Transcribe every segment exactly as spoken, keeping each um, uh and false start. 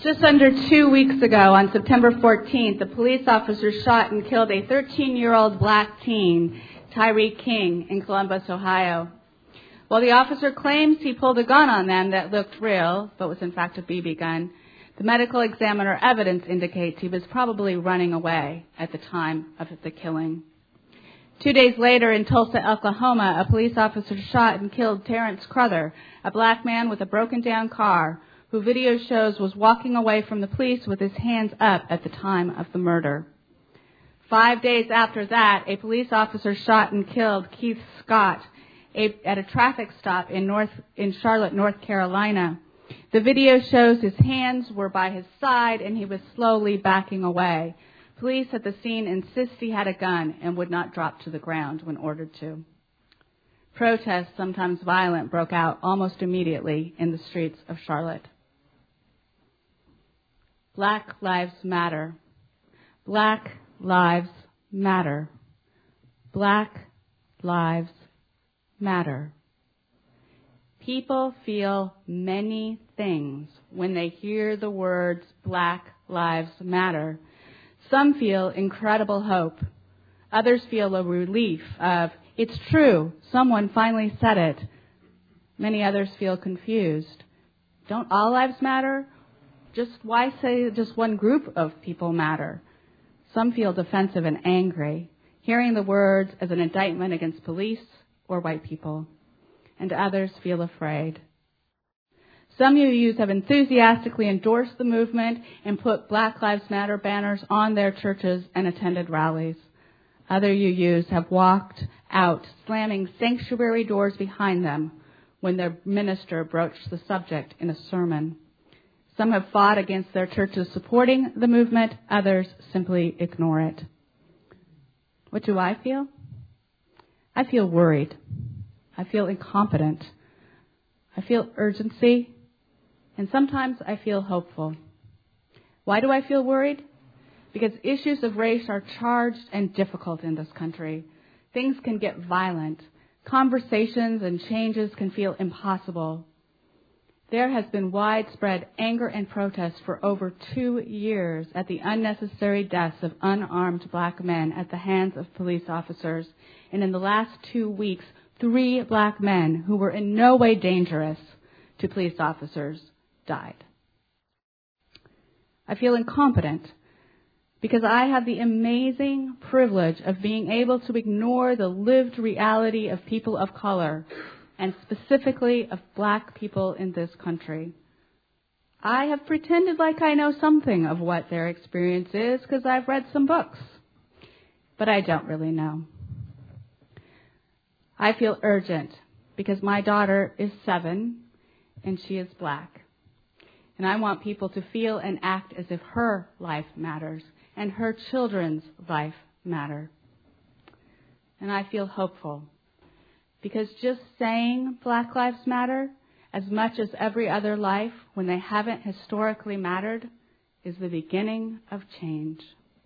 Just under two weeks ago, on September fourteenth, a police officer shot and killed a thirteen-year-old black teen, Tyreek King, in Columbus, Ohio. While the officer claims he pulled a gun on them that looked real, but was in fact a B B gun, the medical examiner evidence indicates he was probably running away at the time of the killing. Two days later in Tulsa, Oklahoma, a police officer shot and killed Terrence Cruther, a black man with a broken-down car, who video shows was walking away from the police with his hands up at the time of the murder. Five days after that, a police officer shot and killed Keith Scott a, at a traffic stop in North in Charlotte, North Carolina. The video shows his hands were by his side and he was slowly backing away. Police at the scene insist he had a gun and would not drop to the ground when ordered to. Protests, sometimes violent, broke out almost immediately in the streets of Charlotte. Black Lives Matter. Black Lives Matter. Black Lives Matter. People feel many things when they hear the words Black Lives Matter. Some feel incredible hope. Others feel a relief of, it's true, someone finally said it. Many others feel confused. Don't all lives matter? Just why say just one group of people matter? Some feel defensive and angry, hearing the words as an indictment against police or white people. And others feel afraid. Some U Us have enthusiastically endorsed the movement and put Black Lives Matter banners on their churches and attended rallies. Other U Us have walked out, slamming sanctuary doors behind them when their minister broached the subject in a sermon. Some have fought against their churches supporting the movement. Others simply ignore it. What do I feel? I feel worried. I feel incompetent. I feel urgency. And sometimes I feel hopeful. Why do I feel worried? Because issues of race are charged and difficult in this country. Things can get violent. Conversations and changes can feel impossible. There has been widespread anger and protest for over two years at the unnecessary deaths of unarmed black men at the hands of police officers. And in the last two weeks, three black men who were in no way dangerous to police officers died. I feel incompetent because I have the amazing privilege of being able to ignore the lived reality of people of color, and specifically of black people in this country. I have pretended like I know something of what their experience is because I've read some books, but I don't really know. I feel urgent because my daughter is seven and she is black. And I want people to feel and act as if her life matters and her children's life matter. And I feel hopeful because just saying Black Lives Matter as much as every other life when they haven't historically mattered is the beginning of change.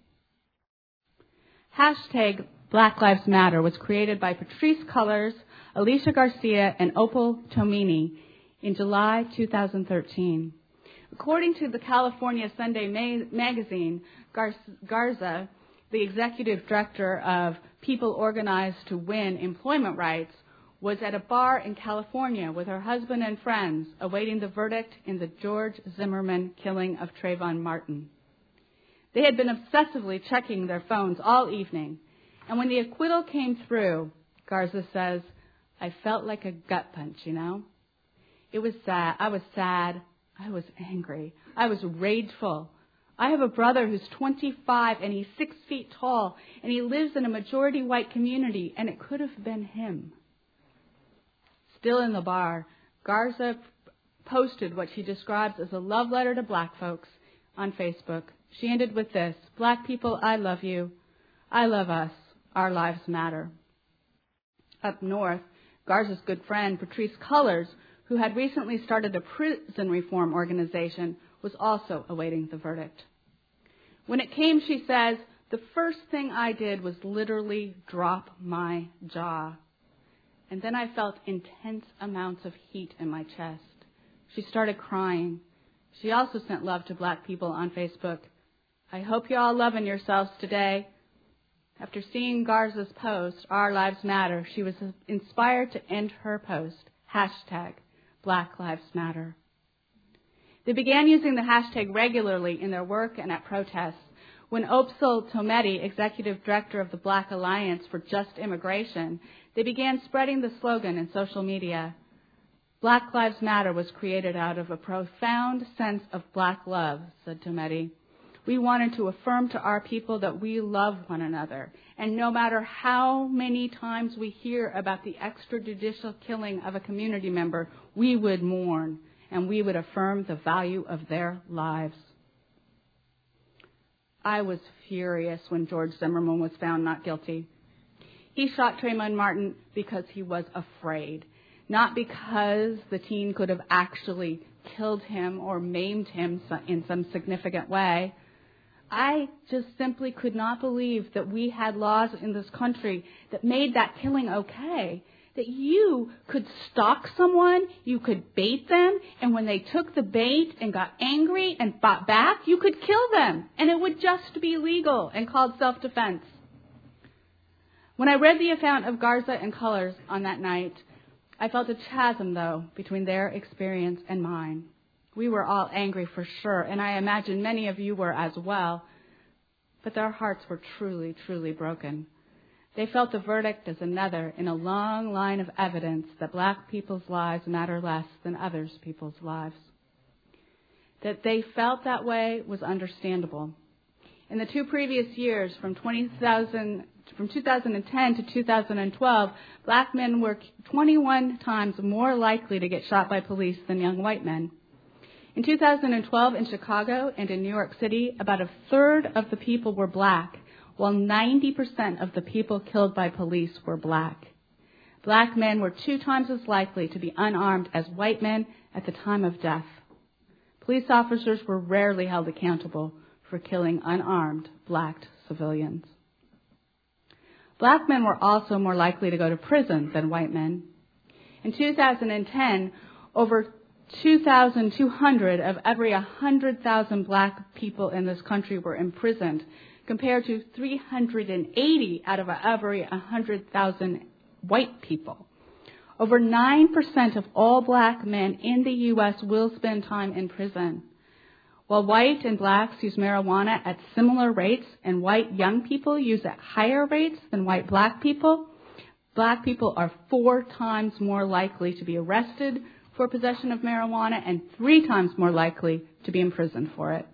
Hashtag Black Lives Matter was created by Patrisse Cullors, Alicia Garcia, and Opal Tomini in July two thousand thirteen. According to the California Sunday ma- magazine, Gar- Garza, the executive director of People Organized to Win Employment Rights, was at a bar in California with her husband and friends awaiting the verdict in the George Zimmerman killing of Trayvon Martin. They had been obsessively checking their phones all evening, and when the acquittal came through, Garza says, I felt like a gut punch, you know? It was sad. I was sad. I was angry. I was rageful. I have a brother who's twenty-five and he's six feet tall and he lives in a majority white community, and it could have been him. Still in the bar, Garza posted what she describes as a love letter to black folks on Facebook. She ended with this: Black people, I love you. I love us. Our lives matter. Up north, Garza's good friend, Patrisse Cullors, who had recently started a prison reform organization, was also awaiting the verdict. When it came, she says, the first thing I did was literally drop my jaw. And then I felt intense amounts of heat in my chest. She started crying. She also sent love to black people on Facebook. I hope you're all loving yourselves today. After seeing Garza's post, Our Lives Matter, she was inspired to end her post, hashtag Black Lives Matter. They began using the hashtag regularly in their work and at protests. When Opsal Tometi, executive director of the Black Alliance for Just Immigration, they began spreading the slogan in social media. Black Lives Matter was created out of a profound sense of black love, said Tometi. We wanted to affirm to our people that we love one another, and no matter how many times we hear about the extrajudicial killing of a community member, we would mourn, and we would affirm the value of their lives. I was furious when George Zimmerman was found not guilty. He shot Trayvon Martin because he was afraid, not because the teen could have actually killed him or maimed him in some significant way. I just simply could not believe that we had laws in this country that made that killing okay. That you could stalk someone, you could bait them, and when they took the bait and got angry and fought back, you could kill them, and it would just be legal and called self-defense. When I read the account of Garza and Colors on that night, I felt a chasm, though, between their experience and mine. We were all angry for sure, and I imagine many of you were as well, but their hearts were truly, truly broken. They felt the verdict as another in a long line of evidence that black people's lives matter less than other people's lives. That they felt that way was understandable. In the two previous years, from twenty thousand, from two thousand ten to two thousand twelve, black men were twenty-one times more likely to get shot by police than young white men. In two thousand twelve, in Chicago and in New York City, about a third of the people were black, while ninety percent of the people killed by police were black. Black men were two times as likely to be unarmed as white men at the time of death. Police officers were rarely held accountable for killing unarmed black civilians. Black men were also more likely to go to prison than white men. In two thousand ten, over two thousand two hundred of every one hundred thousand black people in this country were imprisoned, compared to three hundred eighty out of every one hundred thousand white people. Over nine percent of all black men in the U S will spend time in prison. While white and blacks use marijuana at similar rates and white young people use at higher rates than white black people, black people are four times more likely to be arrested for possession of marijuana and three times more likely to be imprisoned for it.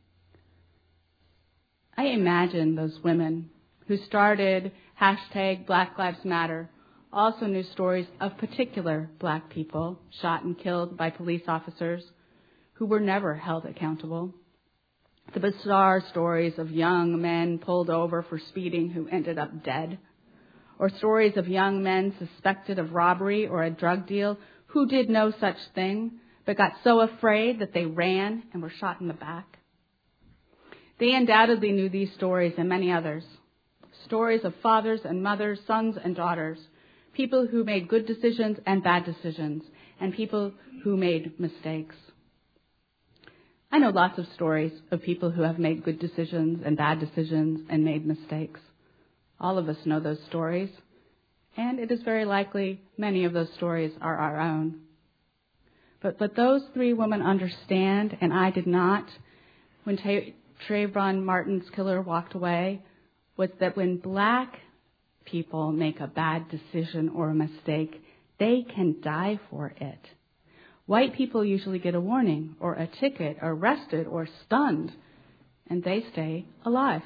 I imagine those women who started hashtag Black Lives Matter also knew stories of particular black people shot and killed by police officers who were never held accountable. The bizarre stories of young men pulled over for speeding who ended up dead, or stories of young men suspected of robbery or a drug deal who did no such thing but got so afraid that they ran and were shot in the back. They undoubtedly knew these stories and many others. Stories of fathers and mothers, sons and daughters, people who made good decisions and bad decisions, and people who made mistakes. I know lots of stories of people who have made good decisions and bad decisions and made mistakes. All of us know those stories, and it is very likely many of those stories are our own. But but those three women understand, and I did not, when Tay- Trayvon Martin's killer walked away, was that when black people make a bad decision or a mistake, they can die for it. White people usually get a warning or a ticket, arrested or stunned, and they stay alive.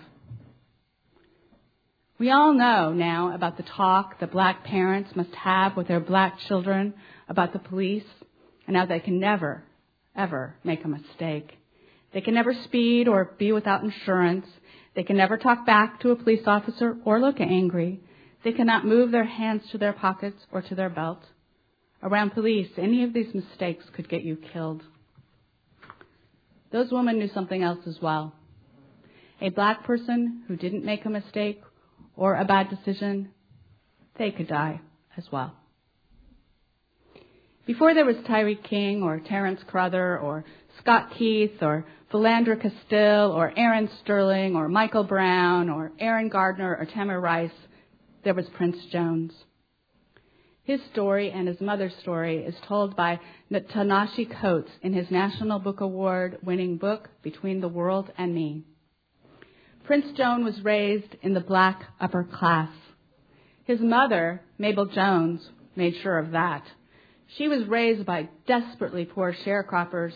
We all know now about the talk that black parents must have with their black children about the police, and how they can never, ever make a mistake. They can never speed or be without insurance. They can never talk back to a police officer or look angry. They cannot move their hands to their pockets or to their belt. Around police, any of these mistakes could get you killed. Those women knew something else as well. A black person who didn't make a mistake or a bad decision, they could die as well. Before there was Tyree King or Terence Crother or Scott Keith or Philandra Castile or Aaron Sterling or Michael Brown or Aaron Gardner or Tamir Rice, there was Prince Jones. His story and his mother's story is told by Ta-Nehisi Coates in his National Book Award-winning book, Between the World and Me. Prince Jones was raised in the black upper class. His mother, Mabel Jones, made sure of that. She was raised by desperately poor sharecroppers.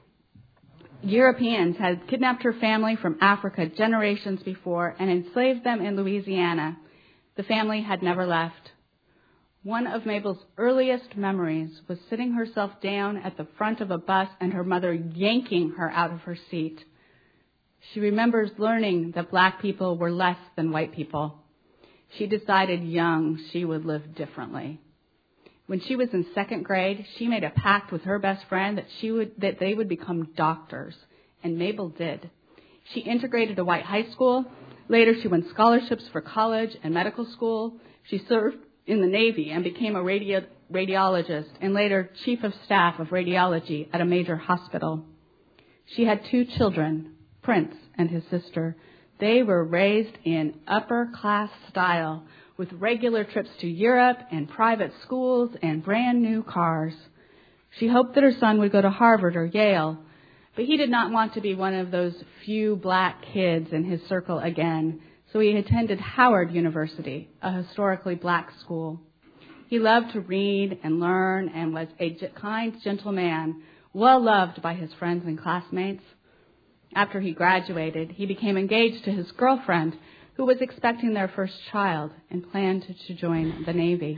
Europeans had kidnapped her family from Africa generations before and enslaved them in Louisiana. The family had never left. One of Mabel's earliest memories was sitting herself down at the front of a bus and her mother yanking her out of her seat. She remembers learning that black people were less than white people. She decided young she would live differently. When she was in second grade, she made a pact with her best friend that she would that they would become doctors, and Mabel did. She integrated a white high school. Later, she won scholarships for college and medical school. She served in the Navy and became a radio, radiologist and later chief of staff of radiology at a major hospital. She had two children, Prince and his sister. They were raised in upper-class style with regular trips to Europe and private schools and brand new cars. She hoped that her son would go to Harvard or Yale, but he did not want to be one of those few black kids in his circle again, so he attended Howard University, a historically black school. He loved to read and learn and was a kind, gentle man, well loved by his friends and classmates. After he graduated, he became engaged to his girlfriend, who was expecting their first child and planned to join the Navy.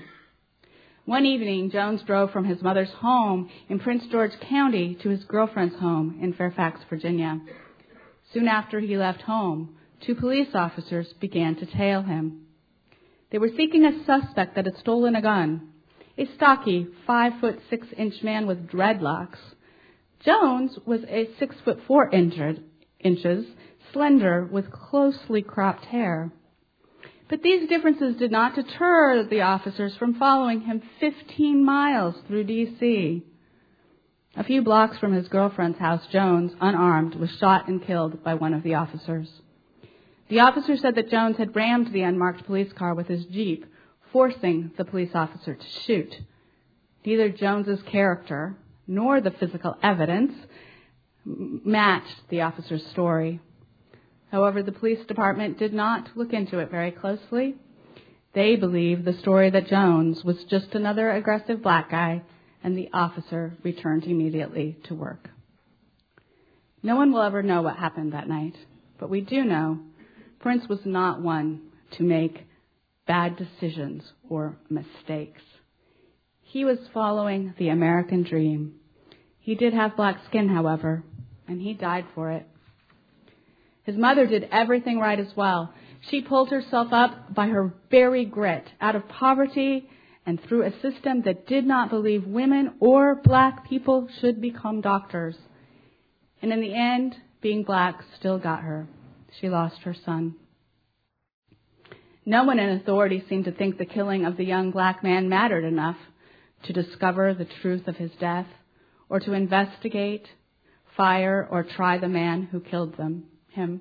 One evening, Jones drove from his mother's home in Prince George County to his girlfriend's home in Fairfax, Virginia. Soon after he left home, two police officers began to tail him. They were seeking a suspect that had stolen a gun, a stocky five foot six inch man with dreadlocks. Jones was a six foot four inches, slender with closely cropped hair. But these differences did not deter the officers from following him fifteen miles through D C A few blocks from his girlfriend's house, Jones, unarmed, was shot and killed by one of the officers. The officer said that Jones had rammed the unmarked police car with his Jeep, forcing the police officer to shoot. Neither Jones's character nor the physical evidence matched the officer's story. However, the police department did not look into it very closely. They believed the story that Jones was just another aggressive black guy, and the officer returned immediately to work. No one will ever know what happened that night, but we do know Prince was not one to make bad decisions or mistakes. He was following the American dream. He did have black skin, however, and he died for it. His mother did everything right as well. She pulled herself up by her very grit out of poverty and through a system that did not believe women or black people should become doctors. And in the end, being black still got her. She lost her son. No one in authority seemed to think the killing of the young black man mattered enough to discover the truth of his death or to investigate, fire, or try the man who killed them. him.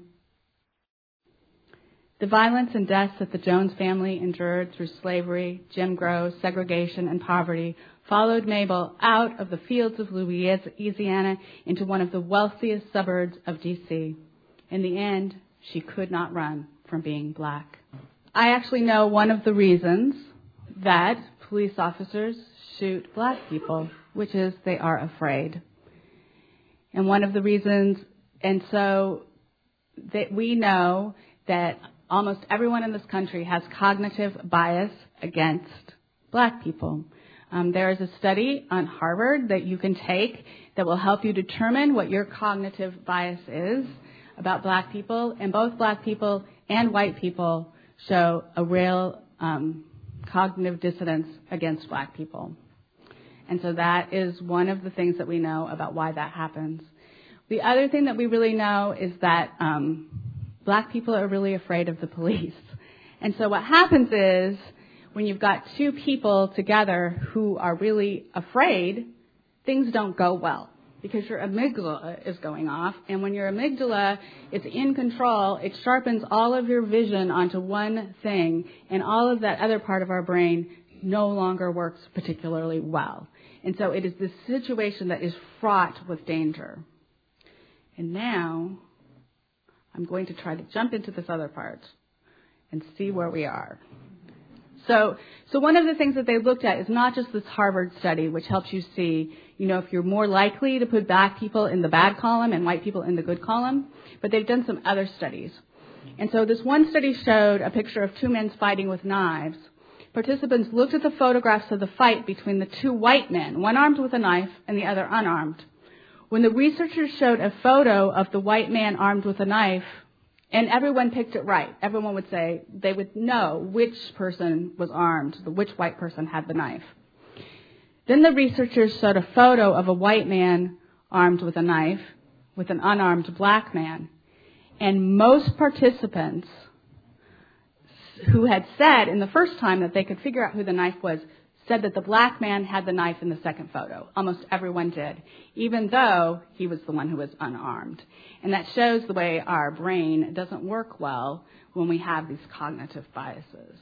The violence and deaths that the Jones family endured through slavery, Jim Crow, segregation, and poverty followed Mabel out of the fields of Louisiana into one of the wealthiest suburbs of D C In the end, she could not run from being black. I actually know one of the reasons that police officers shoot black people, which is they are afraid. And one of the reasons, and so that we know that almost everyone in this country has cognitive bias against black people. Um, there is a study on Harvard that you can take that will help you determine what your cognitive bias is about black people. And both black people and white people show a real um, cognitive dissonance against black people. And so that is one of the things that we know about why that happens. The other thing that we really know is that um, black people are really afraid of the police. And so what happens is when you've got two people together who are really afraid, things don't go well because your amygdala is going off. And when your amygdala is in control, it sharpens all of your vision onto one thing, and all of that other part of our brain no longer works particularly well. And so it is this situation that is fraught with danger. And now I'm going to try to jump into this other part and see where we are. So, so one of the things that they looked at is not just this Harvard study, which helps you see, you know, if you're more likely to put black people in the bad column and white people in the good column, but they've done some other studies. And so this one study showed a picture of two men fighting with knives. Participants looked at the photographs of the fight between the two white men, one armed with a knife and the other unarmed. When the researchers showed a photo of the white man armed with a knife, and everyone picked it right. Everyone would say they would know which person was armed, which white person had the knife. Then the researchers showed a photo of a white man armed with a knife with an unarmed black man. And most participants who had said in the first time that they could figure out who the knife was said that the black man had the knife in the second photo. Almost everyone did, even though he was the one who was unarmed. And that shows the way our brain doesn't work well when we have these cognitive biases.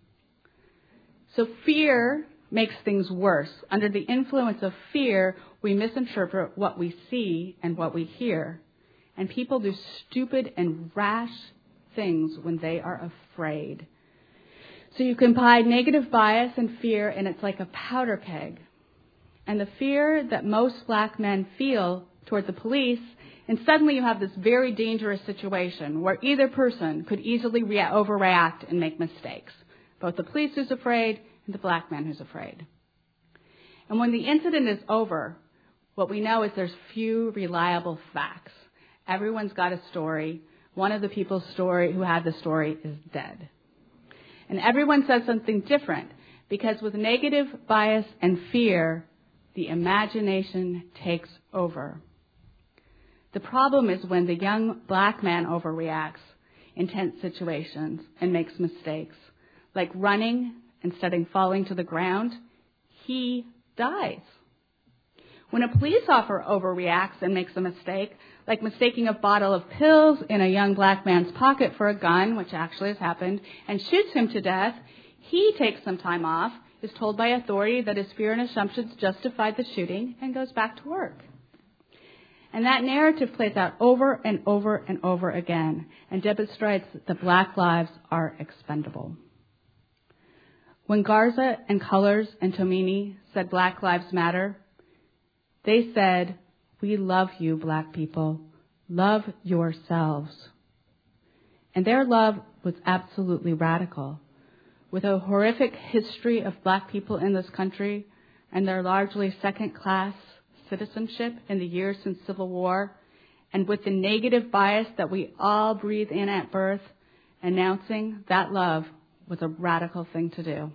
So fear makes things worse. Under the influence of fear, we misinterpret what we see and what we hear. And people do stupid and rash things when they are afraid. So you combine negative bias and fear, and it's like a powder keg. And the fear that most black men feel toward the police, and suddenly you have this very dangerous situation where either person could easily rea- overreact and make mistakes. Both the police who's afraid and the black man who's afraid. And when the incident is over, what we know is there's few reliable facts. Everyone's got a story. One of the people's story who had the story is dead. And everyone says something different because with negative bias and fear, the imagination takes over. The problem is when the young black man overreacts in tense situations and makes mistakes, like running instead of falling to the ground, he dies. When a police officer overreacts and makes a mistake, like mistaking a bottle of pills in a young black man's pocket for a gun, which actually has happened, and shoots him to death, he takes some time off, is told by authority that his fear and assumptions justified the shooting, and goes back to work. And that narrative plays out over and over and over again and demonstrates that black lives are expendable. When Garza and Cullors and Tomini said Black Lives Matter, they said, "We love you, black people. Love yourselves." And their love was absolutely radical. With a horrific history of black people in this country and their largely second-class citizenship in the years since Civil War, and with the negative bias that we all breathe in at birth, announcing that love was a radical thing to do.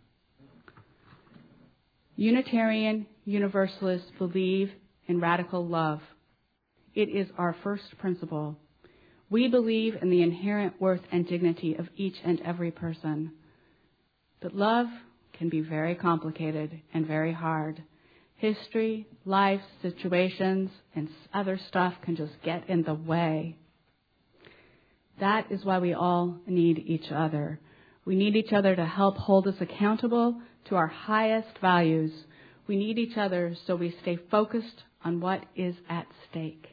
Unitarian Universalists believe in radical love. It is our first principle. We believe in the inherent worth and dignity of each and every person. But love can be very complicated and very hard. History, life, situations, and other stuff can just get in the way. That is why we all need each other. We need each other to help hold us accountable to our highest values. We need each other so we stay focused on what is at stake.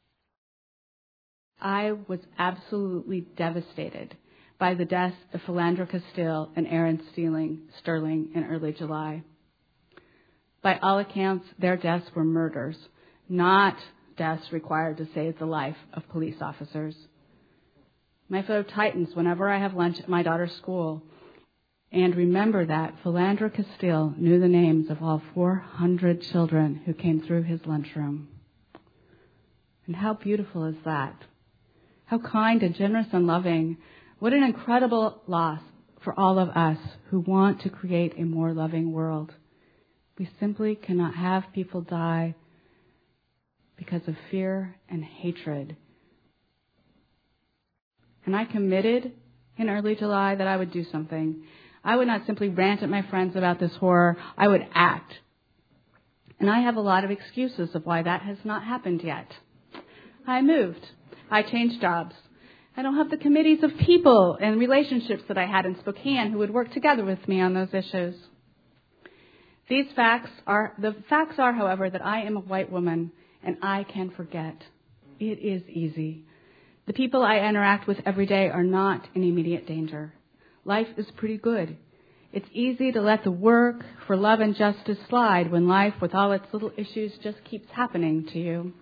I was absolutely devastated by the deaths of Philandra Castile and Aaron Sterling in early July. By all accounts, their deaths were murders, not deaths required to save the life of police officers. My fellow Titans, whenever I have lunch at my daughter's school, and remember that Philandra Castile knew the names of all four hundred children who came through his lunchroom. And how beautiful is that? How kind and generous and loving. What an incredible loss for all of us who want to create a more loving world. We simply cannot have people die because of fear and hatred. And I committed in early July that I would do something. I would not simply rant at my friends about this horror. I would act. And I have a lot of excuses of why that has not happened yet. I moved. I changed jobs. I don't have the committees of people and relationships that I had in Spokane who would work together with me on those issues. These facts are, the facts are, however, that I am a white woman and I can forget. It is easy. The people I interact with every day are not in immediate danger. Life is pretty good. It's easy to let the work for love and justice slide when life with all its little issues just keeps happening to you.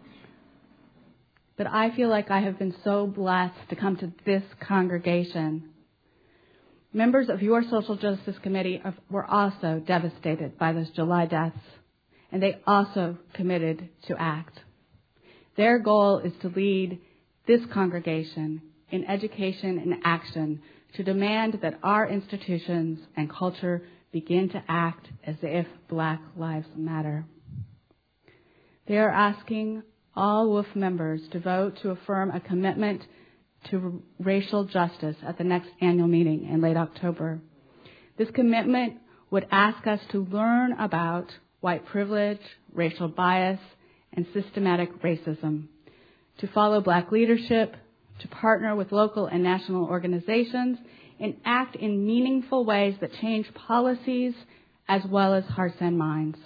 But I feel like I have been so blessed to come to this congregation. Members of your Social Justice Committee were also devastated by those July deaths, and they also committed to act. Their goal is to lead this congregation in education and action to demand that our institutions and culture begin to act as if Black Lives Matter. They are asking all W O F members to vote to affirm a commitment to racial justice at the next annual meeting in late October. This commitment would ask us to learn about white privilege, racial bias, and systematic racism, to follow Black leadership, to partner with local and national organizations, and act in meaningful ways that change policies as well as hearts and minds.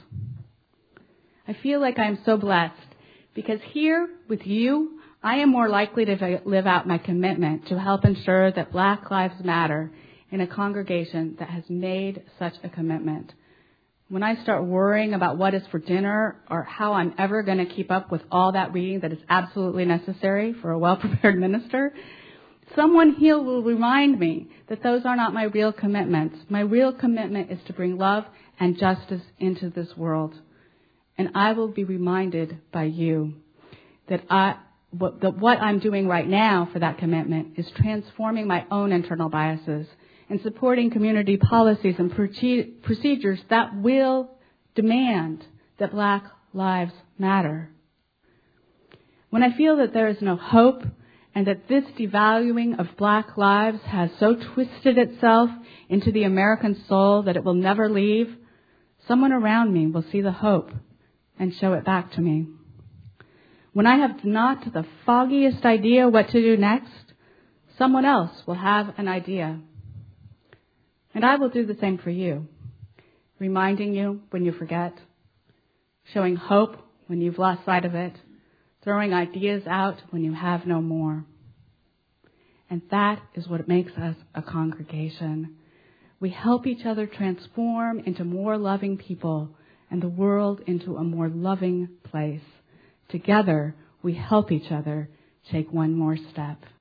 I feel like I'm so blessed because here with you, I am more likely to live out my commitment to help ensure that Black Lives Matter in a congregation that has made such a commitment. When I start worrying about what is for dinner or how I'm ever going to keep up with all that reading that is absolutely necessary for a well-prepared minister, someone here will remind me that those are not my real commitments. My real commitment is to bring love and justice into this world. And I will be reminded by you that I, what, that what I'm doing right now for that commitment is transforming my own internal biases and supporting community policies and procedures that will demand that Black Lives Matter. When I feel that there is no hope and that this devaluing of Black lives has so twisted itself into the American soul that it will never leave, someone around me will see the hope and show it back to me. When I have not the foggiest idea what to do next, someone else will have an idea. And I will do the same for you, reminding you when you forget, showing hope when you've lost sight of it, throwing ideas out when you have no more. And that is what makes us a congregation. We help each other transform into more loving people and the world into a more loving place. Together, we help each other take one more step.